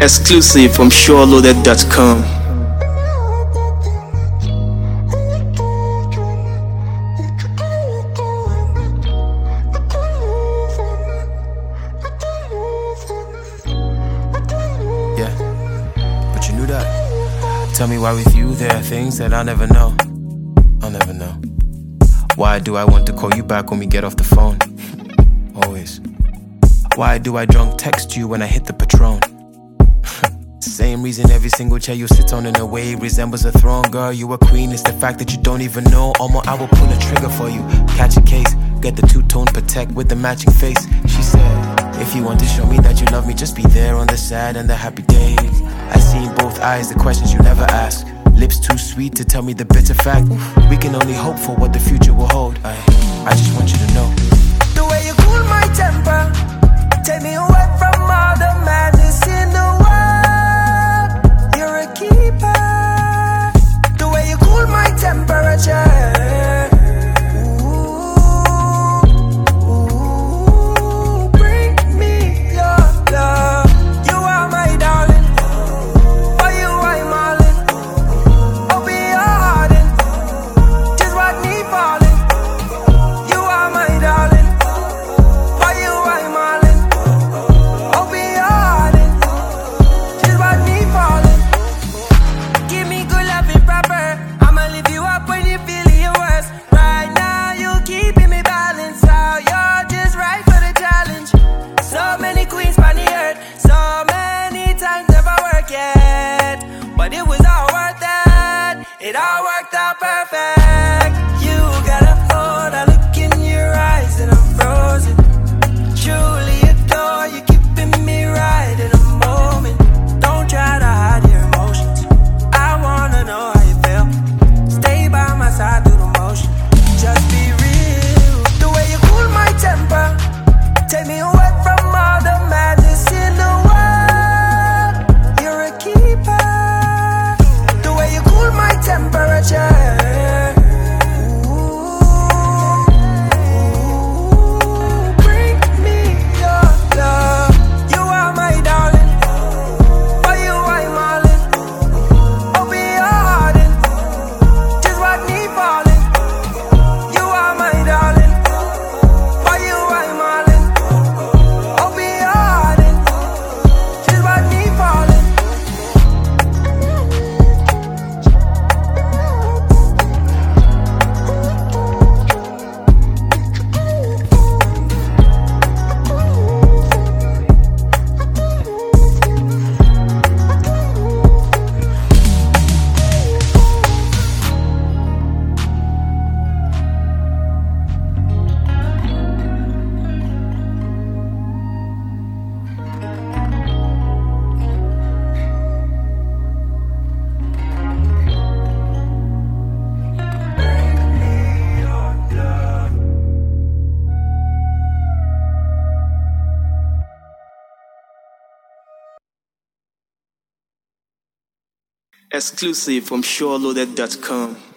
Exclusive from SureLoaded.com. Yeah, but you knew that. Tell me why with you there are things that I'll never know. I'll never know. Why do I want to call you back when we get off the phone? Always. Why do I drunk text you when I hit the Patron? Same reason every single chair you sit on in a way resembles a throne. Girl, you a queen, it's the fact that you don't even know. Almost I will pull a trigger for you, catch a case, get the two-tone Protect with the matching face. She said, if you want to show me that you love me, just be there on the sad and the happy days. I see in both eyes the questions you never ask. Lips too sweet to tell me the bitter fact. We can only hope for what the future will hold. I just want you to know. The way you cool my temper, take me away from all the madness in the world. You're a keeper. The way you cool my temperature. Ooh, bring me your love. You are my darling. For you I'm all in. Open your heart in. Just watch me falling. You are my darling. For you I'm all in. Open your heart in. Just watch me falling. Give me good loving proper. I'ma lift you up when you feeling your worst. Right now you keeping me balanced out. You're just right for the challenge. So many queens on the earth. So many times never work yet. But it was all worth it. It all worked out perfect. You got a hold, I look in your eyes and I'm frozen. Truly adore you, keeping me right in the moment. Don't try to hide your emotions. I wanna know how you feel. Stay by my side through the motion. Just be real. The way you cool my temper, take me away from all the madness in the world. You're a keeper. The way you cool my temperature. Bring me your love. You are my darling. For you I'm all in. Open your heart in. Just watch me falling. You are my darling. For you I'm all in. Open your heart in. Just watch me falling. Exclusive from SureLoaded.com.